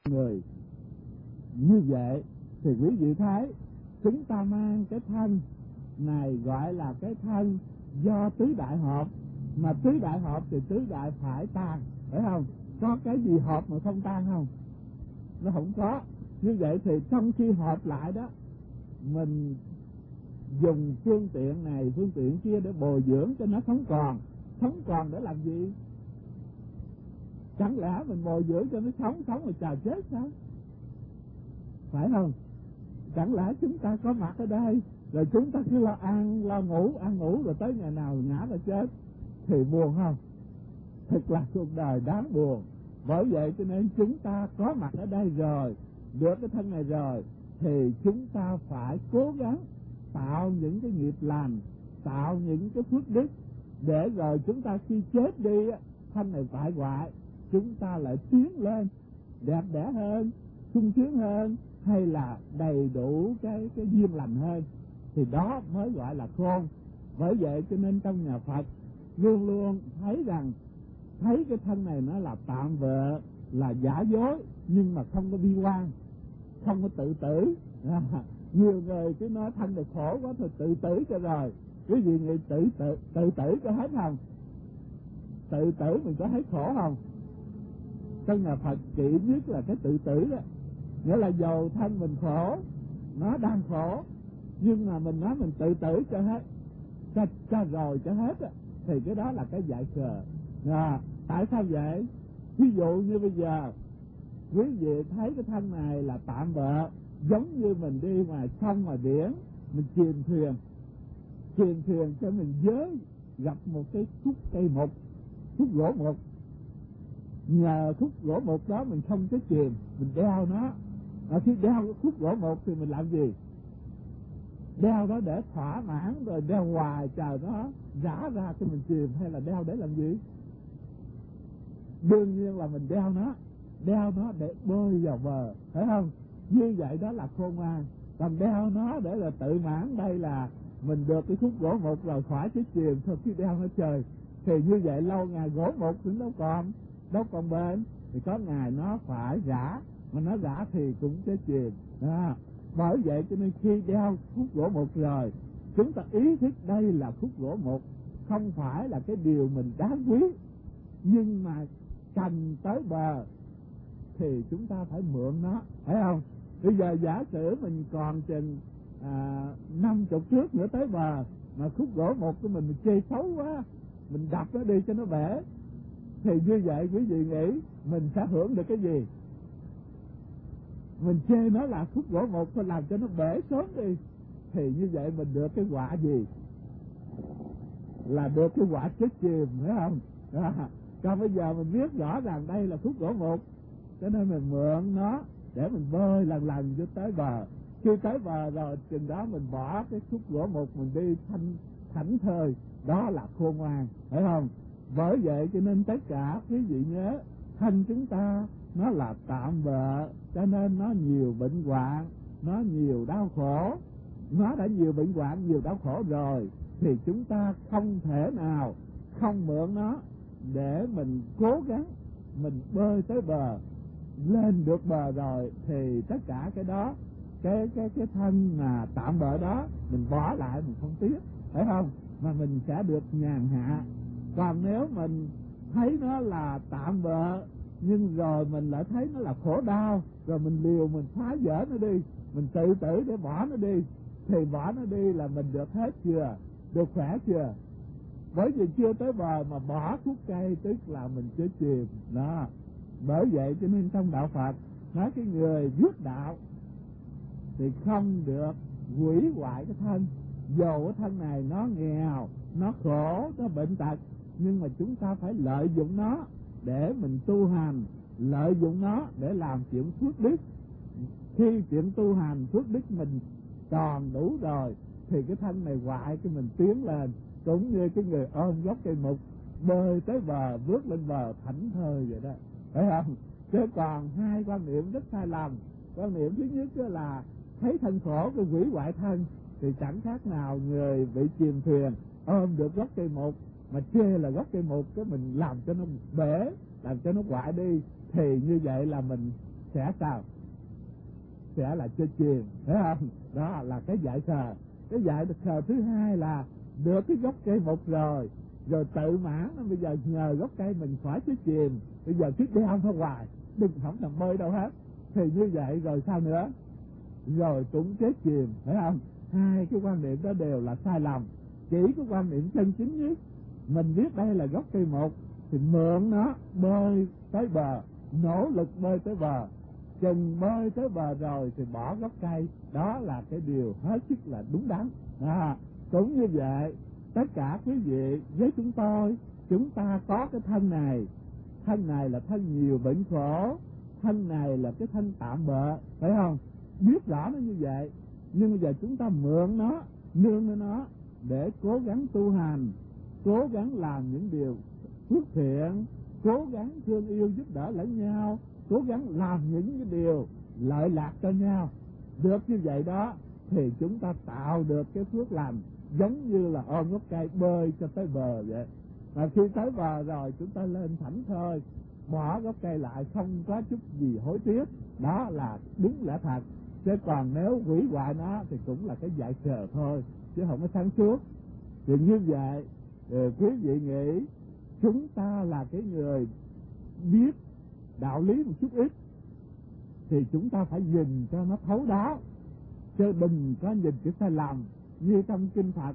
người. Như vậy thì quý vị thấy chúng ta mang cái thân này gọi là cái thân do tứ đại hợp, mà tứ đại hợp thì tứ đại phải tan, phải không? Có cái gì hợp mà không tan không? Nó không có. Như vậy thì trong khi hợp lại đó, mình dùng phương tiện này phương tiện kia để bồi dưỡng cho nó sống còn để làm gì? Chẳng lẽ mình bồi dưỡng cho nó sống rồi chờ chết sao? Phải không? Chẳng lẽ chúng ta có mặt ở đây rồi chúng ta cứ lo ăn ngủ rồi tới ngày nào ngã ra chết thì buồn không? Thật là cuộc đời đáng buồn. Bởi vậy cho nên chúng ta có mặt ở đây rồi, được cái thân này rồi, thì chúng ta phải cố gắng tạo những cái nghiệp lành, tạo những cái phước đức, để rồi chúng ta khi chết đi, thân này bại hoại, chúng ta lại tiến lên đẹp đẽ hơn, sung sướng hơn, hay là đầy đủ cái duyên lành hơn, thì đó mới gọi là khôn. Bởi vậy cho nên trong nhà Phật luôn luôn thấy cái thân này nó là tạm vợ, là giả dối, nhưng mà không có bi quan, không có tự tử. Nhiều người cứ nói thân này khổ quá thì tự tử cho rồi. Cái gì nghĩ tự tử có hết không? Tự tử mình có thấy khổ không? Trong nhà Phật kỹ nhất là cái tự tử đó. Nghĩa là dầu thân mình khổ, nó đang khổ, nhưng mà mình nói mình tự tử cho hết, cho rồi cho hết á, thì cái đó là cái dại khờ. Tại sao vậy? Ví dụ như bây giờ quý vị thấy cái thân này là tạm bợ, giống như mình đi ngoài sông ngoài biển, mình chìm thuyền cho mình giới gặp một cái khúc cây mục, khúc gỗ mục. Nhờ khúc gỗ mục đó mình không có chìm, mình đeo nó. Khi đeo khúc gỗ mục thì mình làm gì? Đeo đó để thỏa mãn rồi đeo hoài chờ nó rã ra cho mình chìm, hay là đeo để làm gì? Đương nhiên là mình đeo nó để bơi vào bờ, phải không? Như vậy đó là khôn ngoan. Còn đeo nó để là tự mãn, đây là mình được cái khúc gỗ mục rồi khỏi chứ chìm thôi, cứ đeo nó chơi. Thì như vậy lâu ngày gỗ mục cũng đâu còn bền, thì có ngày nó phải rã, mà nó rã thì cũng chết chìm. Bởi vậy cho nên khi đeo khúc gỗ mục rồi, chúng ta ý thức đây là khúc gỗ mục, không phải là cái điều mình đáng quý, nhưng mà cần tới bờ thì chúng ta phải mượn nó, phải không? Bây giờ giả sử mình còn chừng 50 thước nữa tới bờ, mà khúc gỗ mục của mình chê xấu quá, mình đập nó đi cho nó bể, thì như vậy quý vị nghĩ mình sẽ hưởng được cái gì? Mình chê nó là khúc gỗ mục, phải làm cho nó bể sớm đi, thì như vậy mình được cái quả gì? Là được cái quả chết chìm, phải không? Còn bây giờ mình biết rõ ràng đây là khúc gỗ mục, cho nên mình mượn nó để mình bơi lần cho tới bờ. Khi tới bờ rồi chừng đó mình bỏ cái khúc gỗ mục, mình đi thảnh thơi, đó là khôn ngoan, phải không? Bởi vậy cho nên tất cả quý vị nhớ, thân chúng ta nó là tạm bợ, cho nên nó nhiều bệnh hoạn, nó nhiều đau khổ. Nó đã nhiều bệnh hoạn, nhiều đau khổ rồi, thì chúng ta không thể nào không mượn nó để mình cố gắng mình bơi tới bờ. Lên được bờ rồi thì tất cả cái đó, cái thân mà tạm bợ đó mình bỏ lại, mình không tiếc, phải không? Mà mình sẽ được nhàn hạ. Còn nếu mình thấy nó là tạm bợ, nhưng rồi mình lại thấy nó là khổ đau, rồi mình liều mình phá vỡ nó đi, mình tự tử để bỏ nó đi, thì bỏ nó đi là mình được hết chưa? Được khỏe chưa? Bởi vì chưa tới bờ mà bỏ khúc cây, tức là mình chưa chìm đó. Bởi vậy cho nên trong đạo Phật nói cái người viết đạo thì không được hủy hoại cái thân. Dù cái thân này nó nghèo, nó khổ, nó bệnh tật, nhưng mà chúng ta phải lợi dụng nó để mình tu hành, lợi dụng nó để làm chuyện phước đức. Khi chuyện tu hành phước đức mình còn đủ rồi thì cái thân này hoại cái mình tiến lên, cũng như cái người ôm gốc cây mục bơi tới bờ, bước lên bờ thảnh thơi vậy đó, phải không? Chứ còn hai quan niệm rất sai lầm. Quan niệm thứ nhất là thấy thân khổ cái hủy hoại thân, thì chẳng khác nào người bị chìm thuyền ôm được gốc cây mục, mà chê là gốc cây mục cái mình làm cho nó bể, làm cho nó hoại đi, thì như vậy là mình sẽ sao? Sẽ là cho chìm, thấy không? Đó là cái dại khờ. Cái dại khờ thứ hai là được cái gốc cây mục rồi tự mãn, bây giờ nhờ gốc cây mình khỏi chết chìm, bây giờ cứ đeo ra hoài, đừng không thèm bơi đâu hết. Thì như vậy rồi sao nữa? Rồi cũng chết chìm, phải không? Hai cái quan niệm đó đều là sai lầm. Chỉ có quan niệm chân chính nhất, mình biết đây là gốc cây mục thì mượn nó bơi tới bờ, nỗ lực bơi tới bờ. Chừng bơi tới bờ rồi thì bỏ gốc cây, đó là cái điều hết sức là đúng đắn. Cũng như vậy, tất cả quý vị với chúng ta có cái thân này là thân nhiều bệnh khổ, thân này là cái thân tạm bợ, phải không? Biết rõ nó như vậy, nhưng bây giờ chúng ta mượn nó, nương lên nó để cố gắng tu hành, cố gắng làm những điều phước thiện, cố gắng thương yêu giúp đỡ lẫn nhau, cố gắng làm những cái điều lợi lạc cho nhau. Được như vậy đó thì chúng ta tạo được cái phước lành, giống như là ôm gốc cây bơi cho tới bờ vậy. Và khi tới bờ rồi chúng ta lên thảnh thơi, bỏ gốc cây lại, không có chút gì hối tiếc. Đó là đúng lẽ thật. Chứ còn nếu hủy hoại nó thì cũng là cái dại khờ thôi, chứ không có sáng suốt. Thì như vậy quý vị nghĩ chúng ta là cái người biết đạo lý một chút ít thì chúng ta phải nhìn cho nó thấu đáo, chứ đừng có nhìn cái sai lầm. Như trong kinh Phật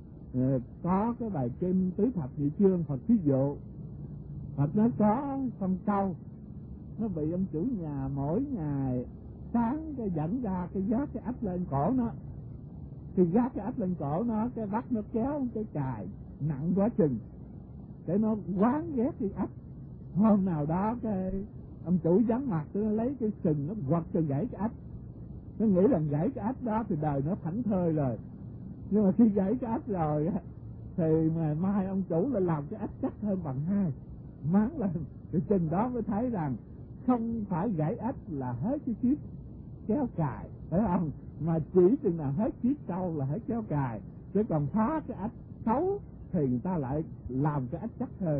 có cái bài kinh Tứ Thập Nhị Chương, Phật ví dụ Phật nó có con trâu, nó bị ông chủ nhà mỗi ngày sáng cái dẫn ra cái gác cái ách lên cổ nó, thì gác cái ách lên cổ nó, cái bắt nó kéo cái cài nặng quá chừng, để nó quán ghét cái ách. Hôm nào đó cái ông chủ vắng mặt, nó lấy cái sừng nó quật cho gãy cái ách. Nó nghĩ là gãy cái ách đó thì đời nó thảnh thơi rồi, nhưng mà khi gãy cái ách rồi thì ngày mai ông chủ lại làm cái ách chắc hơn bằng hai, mắng lên. Thì chừng đó mới thấy rằng không phải gãy ách là hết cái chiếc kéo cài, phải không? Mà chỉ chừng nào hết chiếc trâu là hết kéo cài, chứ còn phá cái ách xấu thì người ta lại làm cái ách chắc hơn.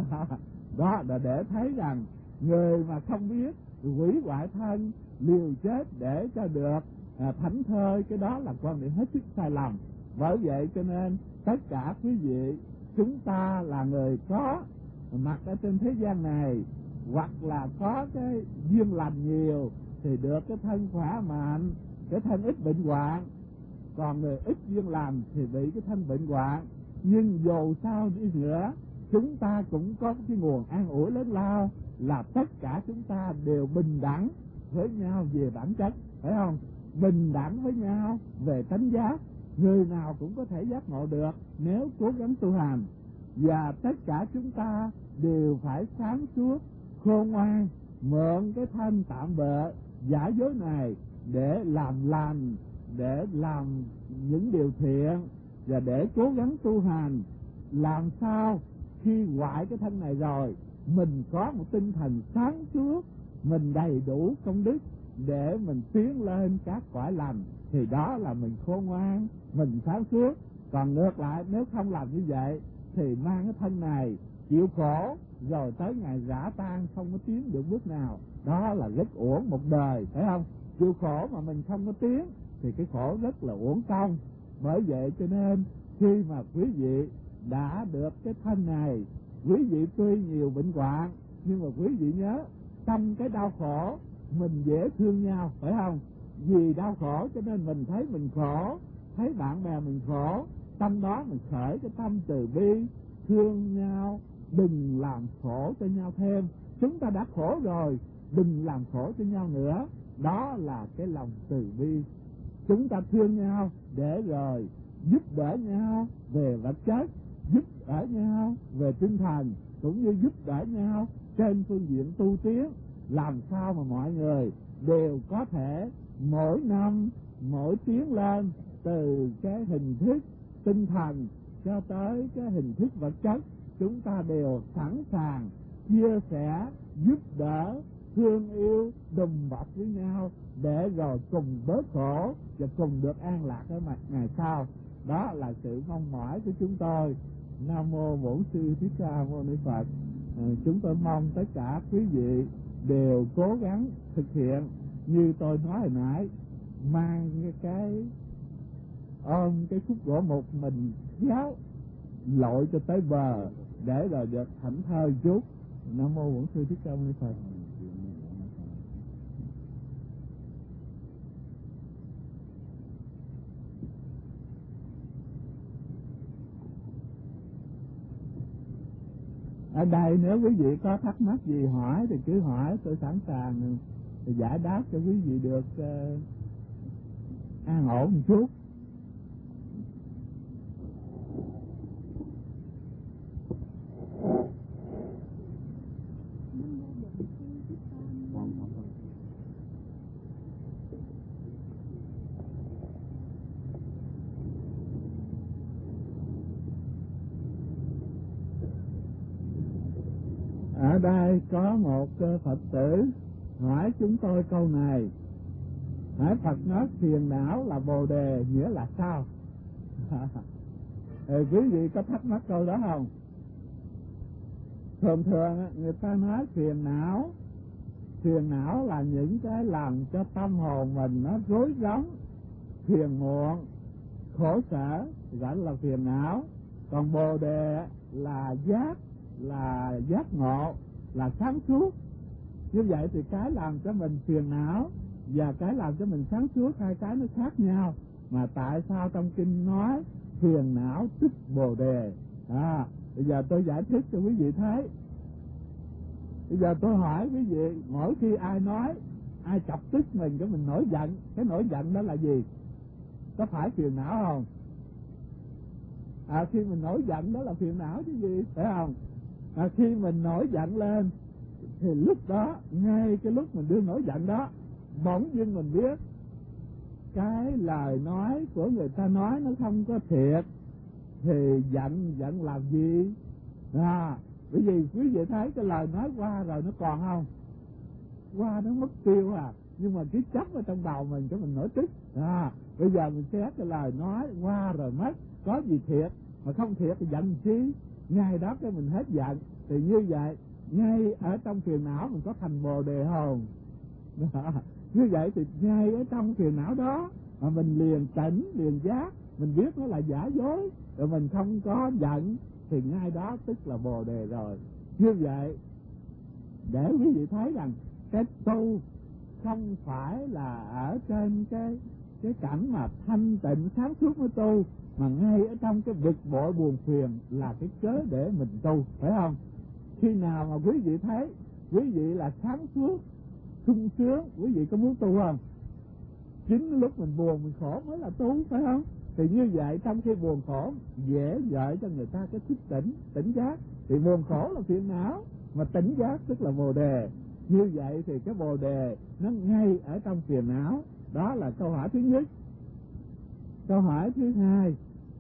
Đó là để thấy rằng người mà không biết hủy hoại thân, liều chết để cho được thảnh thơi, cái đó là quan điểm hết sức sai lầm. Bởi vậy cho nên tất cả quý vị, chúng ta là người có mặt ở trên thế gian này, hoặc là có cái duyên lành nhiều thì được cái thân khỏe mạnh, cái thân ít bệnh hoạn. Còn người ít duyên lành thì bị cái thân bệnh hoạn. Nhưng dù sao đi nữa, chúng ta cũng có cái nguồn an ủi lớn lao là tất cả chúng ta đều bình đẳng với nhau về bản chất, phải không? Bình đẳng với nhau về tánh giác, người nào cũng có thể giác ngộ được nếu cố gắng tu hành. Và tất cả chúng ta đều phải sáng suốt, khôn ngoan, mượn cái thân tạm bợ giả dối này để làm lành, để làm những điều thiện, và để cố gắng tu hành, làm sao khi hoại cái thân này rồi mình có một tinh thần sáng suốt, mình đầy đủ công đức để mình tiến lên các cõi lành, thì đó là mình khôn ngoan, mình sáng suốt. Còn ngược lại, nếu không làm như vậy thì mang cái thân này chịu khổ, rồi tới ngày rã tan không có tiến được bước nào, đó là rất uổng một đời, phải không? Chịu khổ mà mình không có tiến thì cái khổ rất là uổng công. Bởi vậy cho nên khi mà quý vị đã được cái thân này, quý vị tuy nhiều bệnh hoạn, nhưng mà quý vị nhớ, trong cái đau khổ mình dễ thương nhau, phải không? Vì đau khổ cho nên mình thấy mình khổ, thấy bạn bè mình khổ, tâm đó mình khởi cái tâm từ bi, thương nhau, đừng làm khổ cho nhau thêm. Chúng ta đã khổ rồi, đừng làm khổ cho nhau nữa. Đó là cái lòng từ bi. Chúng ta thương nhau để rồi giúp đỡ nhau về vật chất, giúp đỡ nhau về tinh thần, cũng như giúp đỡ nhau trên phương diện tu tiến, làm sao mà mọi người đều có thể mỗi năm mỗi tiến lên từ cái hình thức tinh thần cho tới cái hình thức vật chất. Chúng ta đều sẵn sàng chia sẻ, giúp đỡ, thương yêu, đùm bọc với nhau để rồi cùng bớt khổ và cùng được an lạc ở mặt ngày sau. Đó là sự mong mỏi của chúng tôi. Nam mô Bổn Sư Thích Ca Mâu Ni Phật. Chúng tôi mong tất cả quý vị đều cố gắng thực hiện như tôi nói hồi nãy, mang cái ôm cái khúc gỗ mục mình kéo lội cho tới bờ để rồi được thảnh thơi chút. Nam mô Bổn Sư Thích Ca Mâu Ni Phật. Ở đây nếu quý vị có thắc mắc gì hỏi thì cứ hỏi, tôi sẵn sàng giải đáp cho quý vị được an ổn một chút. Ở đây có một Phật tử hỏi chúng tôi câu này: hỏi Phật nói phiền não là Bồ Đề nghĩa là sao? Quý vị có thắc mắc câu đó không? Thường thường người ta nói phiền não là những cái làm cho tâm hồn mình nó rối rắm, phiền muộn, khổ sở, gọi là phiền não. Còn Bồ Đề là giác ngộ, là sáng suốt. Như vậy thì cái làm cho mình phiền não và cái làm cho mình sáng suốt, hai cái nó khác nhau. Mà tại sao trong kinh nói phiền não tức Bồ Đề? Bây giờ tôi giải thích cho quý vị thấy. Bây giờ tôi hỏi quý vị, mỗi khi ai nói, ai chọc tức mình, cái mình nổi giận, cái nổi giận đó là gì? Có phải phiền não không? Khi mình nổi giận đó là phiền não chứ gì, phải không? Khi mình nổi giận lên thì lúc đó, ngay cái lúc mình đưa nổi giận đó, bỗng dưng mình biết cái lời nói của người ta nói nó không có thiệt, thì giận làm gì? Bởi vì quý vị thấy cái lời nói qua rồi nó còn không? Qua nó mất tiêu nhưng mà cái chấp ở trong đầu mình cho mình nổi tức. Bây giờ mình xét cái lời nói qua rồi mất, có gì thiệt, mà không thiệt thì giận chi? Ngay đó cái mình hết giận. Thì như vậy, ngay ở trong phiền não mình có thành Bồ Đề không? Như vậy thì ngay ở trong phiền não đó mà mình liền tỉnh, liền giác, mình biết nó là giả dối, rồi mình không có giận, thì ngay đó tức là Bồ Đề rồi. Như vậy, để quý vị thấy rằng cái tu không phải là ở trên cái cảnh mà thanh tịnh sáng suốt mới tu, mà ngay ở trong cái bực bội buồn phiền là cái cớ để mình tu, phải không? Khi nào mà quý vị thấy quý vị là sáng suốt, sung sướng, quý vị có muốn tu không? Chính lúc mình buồn, mình khổ mới là tu, phải không? Thì như vậy trong khi buồn khổ dễ gợi cho người ta cái thức tỉnh giác. Thì buồn khổ là phiền não, mà tỉnh giác tức là Bồ Đề. Như vậy thì cái Bồ Đề nó ngay ở trong phiền não. Đó là câu hỏi thứ nhất. Câu hỏi thứ hai: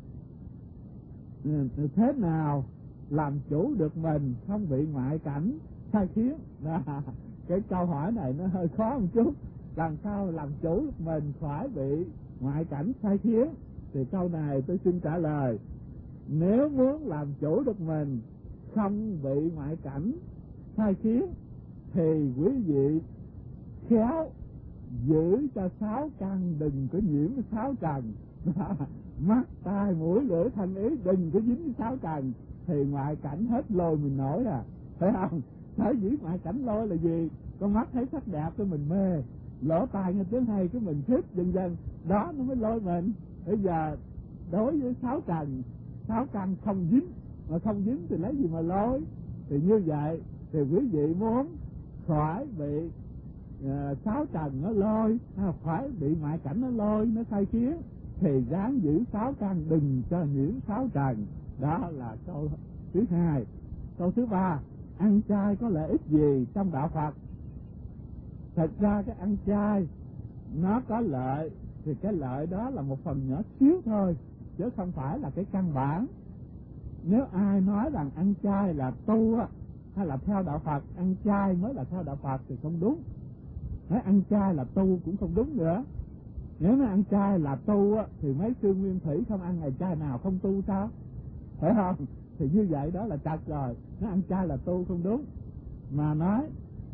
thế nào làm chủ được mình không bị ngoại cảnh sai khiến? Cái câu hỏi này nó hơi khó một chút. Làm sao làm chủ được mình khỏi bị ngoại cảnh sai khiến? Thì câu này tôi xin trả lời: nếu muốn làm chủ được mình không bị ngoại cảnh sai khiến thì quý vị khéo giữ cho sáu căn đừng có nhiễm cái sáu trần. Mắt, tai, mũi, lưỡi, thân, ý đừng có dính cái sáu trần, thì ngoại cảnh hết lôi mình nổi phải không? Sở dĩ ngoại cảnh lôi là gì? Con mắt thấy sắc đẹp cái mình mê, lỗ tai nghe tiếng hay cái mình thích, dần dần đó nó mới lôi mình. Bây giờ đối với sáu trần, sáu căn không dính, mà không dính thì lấy gì mà lôi? Thì như vậy thì quý vị muốn khỏi bị sáu trần nó lôi, phải bị ngoại cảnh nó lôi, nó sai khiến, thì ráng giữ sáu căn đừng cho nhiễm sáu trần. Đó là câu thứ hai. Câu thứ ba: ăn chay có lợi ích gì trong đạo Phật? Thật ra cái ăn chay nó có lợi, thì cái lợi đó là một phần nhỏ xíu thôi, chứ không phải là cái căn bản. Nếu ai nói rằng ăn chay là tu hay là theo đạo Phật, ăn chay mới là theo đạo Phật thì không đúng. Nói ăn chay là tu cũng không đúng nữa. Nếu mà ăn chay là tu thì mấy sư Nguyên Thủy không ăn ngày chay nào không tu sao? Phải không? Thì như vậy đó là trật rồi. Nó ăn chay là tu không đúng. Mà nói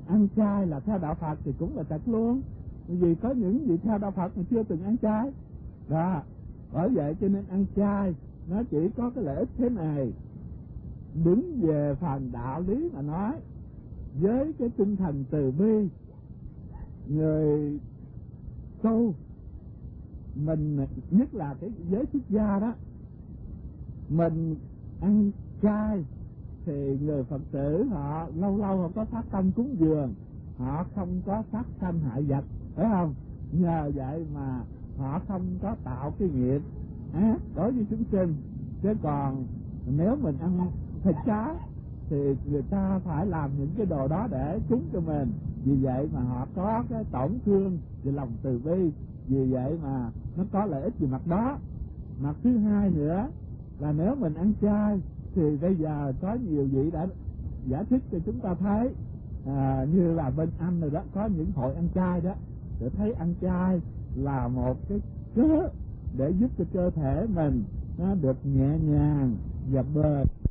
ăn chay là theo đạo Phật thì cũng là thật luôn, vì có những vị theo đạo Phật mà chưa từng ăn chay đó. Bởi vậy cho nên ăn chay nó chỉ có cái lợi ích thế này. Đứng về phần đạo lý mà nói, với cái tinh thần từ bi, người tu mình, nhất là cái giới xuất gia đó, mình ăn chay thì người Phật tử họ lâu lâu họ có phát tâm cúng dường, họ không có sát sanh hại vật, phải không? Nhờ vậy mà họ không có tạo cái nghiệp ác đối với chúng sinh. Chứ còn nếu mình ăn thịt cá thì người ta phải làm những cái đồ đó để cúng cho mình, vì vậy mà họ có cái tổn thương về lòng từ bi, vì vậy mà nó có lợi ích về mặt đó. Mặt thứ hai nữa là nếu mình ăn chay thì bây giờ có nhiều vị đã giải thích cho chúng ta thấy, như là bên Anh rồi đó, có những hội ăn chay đó, để thấy ăn chay là một cái cớ để giúp cho cơ thể mình nó được nhẹ nhàng và bền.